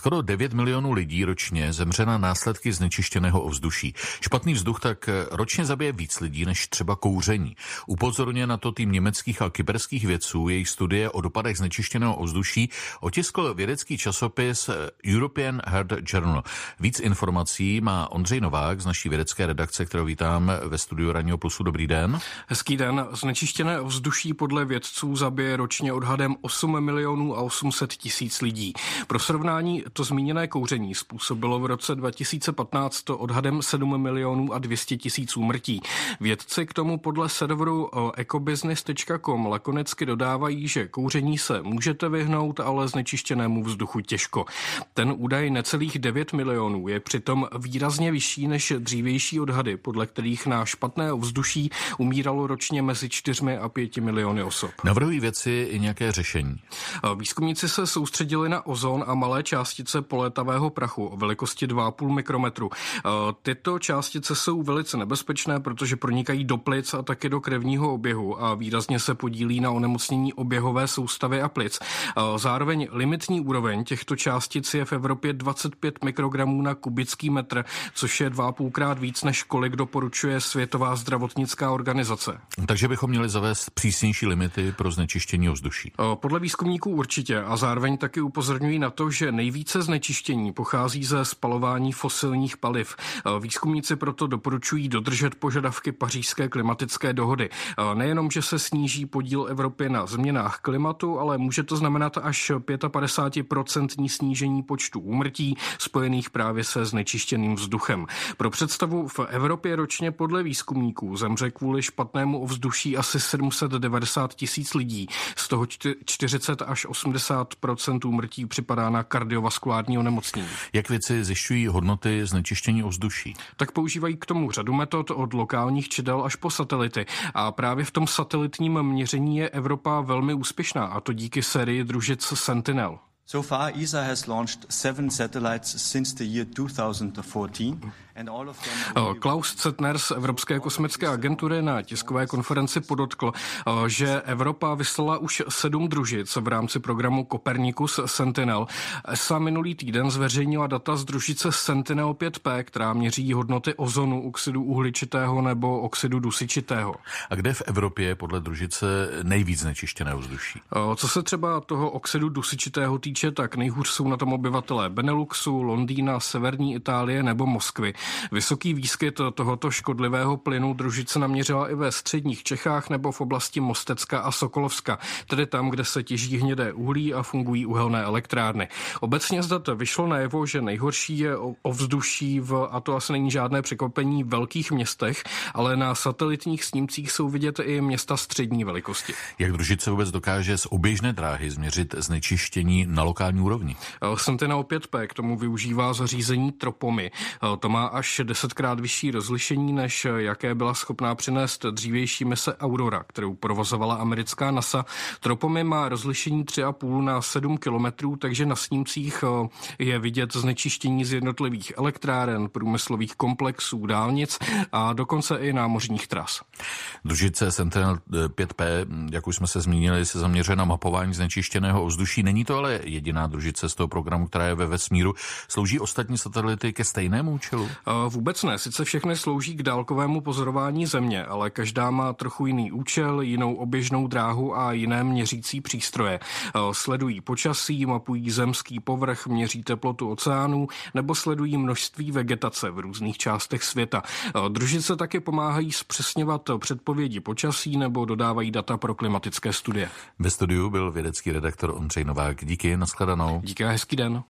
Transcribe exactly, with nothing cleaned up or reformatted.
Skoro devět milionů lidí ročně zemře na následky znečištěného ovzduší. Špatný vzduch tak ročně zabije víc lidí než třeba kouření. Upozorně na to tým německých a kyperských vědců. Jejich studie o dopadech znečištěného ovzduší otiskl vědecký časopis European Heart Journal. Víc informací má Ondřej Novák z naší vědecké redakce, kterou vítám ve studiu Ranního Plusu. Dobrý den. Hezký den. Znečištěné ovzduší podle vědců zabije ročně odhadem osm milionů a osm set tisíc lidí. Pro srovnání to zmíněné kouření způsobilo v roce dva tisíce patnáct odhadem sedm milionů a dvě stě tisíc úmrtí. Vědci k tomu podle serveru ecobusiness tečka com lakonicky dodávají, že kouření se můžete vyhnout, ale znečištěnému vzduchu těžko. Ten údaj necelých devět milionů je přitom výrazně vyšší než dřívější odhady, podle kterých na špatné ovzduší umíralo ročně mezi čtyřmi a pěti miliony osob. Navrhují vědci i nějaké řešení? Výzkumníci se soustředili na ozon a malé částice polétavého prachu o velikosti dva a půl mikrometru. Tyto částice jsou velice nebezpečné, protože pronikají do plic a také do krevního oběhu a výrazně se podílí na onemocnění oběhové soustavy a plic. Zároveň limitní úroveň těchto částic je v Evropě dvacet pět mikrogramů na kubický metr, což je dva a půlkrát víc, než kolik doporučuje Světová zdravotnická organizace. Takže bychom měli zavést přísnější limity pro znečištění ovzduší. Podle výzkumníků určitě a zároveň taky upozorňují na to, že nejvíce znečištění pochází ze spalování fosilních paliv. Výzkumníci proto doporučují dodržet požadavky Pařížské klimatické dohody. Nejenom, že se sníží podíl Evropy na změnách klimatu, ale může to znamenat až padesát pět procent snížení počtu úmrtí spojených právě se znečištěným vzduchem. Pro představu, v Evropě ročně podle výzkumníků zemře kvůli špatnému ovzduší asi sedm set devadesát tisíc lidí. Z toho čtyřicet až osmdesát procent úmrtí připadá na kardiovaskulární onemocnění. Jak vědci zjišťují hodnoty znečištění ovzduší? Tak používají k tomu řadu metod od lokálních čidel až po satelity. A právě v tom satelitním měření je Evropa velmi úspěšná, a to díky sérii družic Sentinel. So far, E S A has launched seven satellites since the year two thousand fourteen. Klaus Zettner z Evropské kosmické agentury na tiskové konferenci podotkl, že Evropa vyslala už sedm družic v rámci programu Copernicus Sentinel. E S A minulý týden zveřejnila data z družice Sentinel pět P, která měří hodnoty ozonu, oxidu uhličitého nebo oxidu dusičitého. A kde v Evropě je podle družice nejvíc znečištěné ovzduší? Co se třeba toho oxidu dusičitého týče, tak nejhůř jsou na tom obyvatelé Beneluxu, Londýna, severní Itálie nebo Moskvy. Vysoký výskyt tohoto škodlivého plynu družice naměřila i ve středních Čechách nebo v oblasti Mostecka a Sokolovska, tedy tam, kde se těží hnědé uhlí a fungují uhelné elektrárny. Obecně zde vyšlo najevo, že nejhorší je ovzduší v, a to asi není žádné překvapení, velkých městech, ale na satelitních snímcích jsou vidět i města střední velikosti. Jak družice vůbec dokáže z oběžné dráhy změřit znečištění na lokální úrovni? Sentinel pět P k tomu využívá zařízení Tropomy. To má až desetkrát vyšší rozlišení, než jaké byla schopná přinést dřívější mise Aurora, kterou provozovala americká NASA. Tropomy má rozlišení tři a půl na sedm kilometrů, takže na snímcích je vidět znečištění z jednotlivých elektráren, průmyslových komplexů, dálnic a dokonce i námořních tras. Družice Sentinel pět P, jak už jsme se zmínili, se zaměřuje na mapování znečištěného ovzduší. Není to ale jediná družice z toho programu, která je ve vesmíru. Slouží ostatní satelity ke stejnému účelu? Vůbec ne. Sice všechny slouží k dálkovému pozorování Země, ale každá má trochu jiný účel, jinou oběžnou dráhu a jiné měřící přístroje. Sledují počasí, mapují zemský povrch, měří teplotu oceánů nebo sledují množství vegetace v různých částech světa. Družice taky pomáhají zpřesňovat předpovědi počasí nebo dodávají data pro klimatické studie. Ve studiu byl vědecký redaktor Ondřej Novák. Díky, nashledanou. Díky a hezký den.